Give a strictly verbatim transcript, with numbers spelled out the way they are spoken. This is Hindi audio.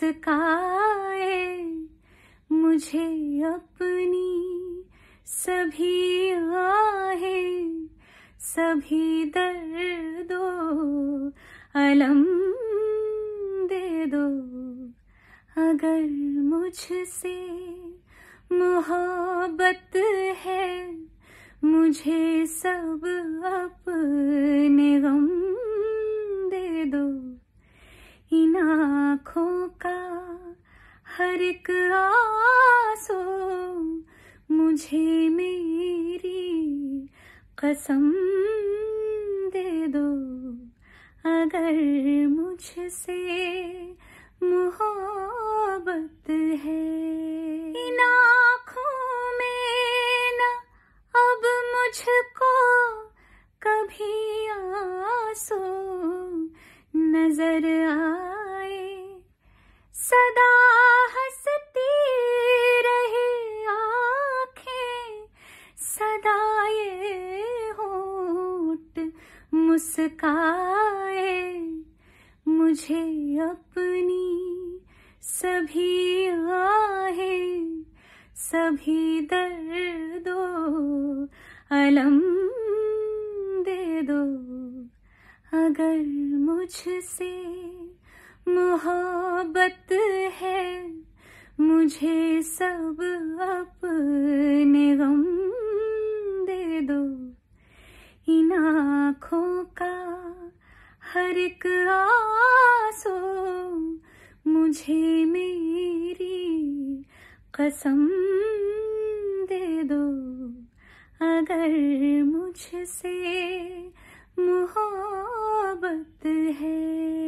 सिखाए मुझे अपनी सभी आहें, सभी दर्दों अलम दे दो। अगर मुझसे मोहब्बत है, मुझे सब अपने गम दे दो। इन आँखों का हर एक आंसू मुझे मेरी कसम दे दो। अगर मुझसे मोहब्बत है, इन आँखों में ना अब मुझको कभी आंसू नजर आए। सदा हंसती रहे आँखें, सदा ये होंठ मुस्काए मुझे अपनी सभी आहें, सभी दर्दों अलम दे दो। अगर मुझसे मोहब्बत है, मुझे सब अपने गम दे दो। इन आँखों का हर एक आंसू मुझे मेरी कसम दे दो। अगर मुझसे मोहब्बत है।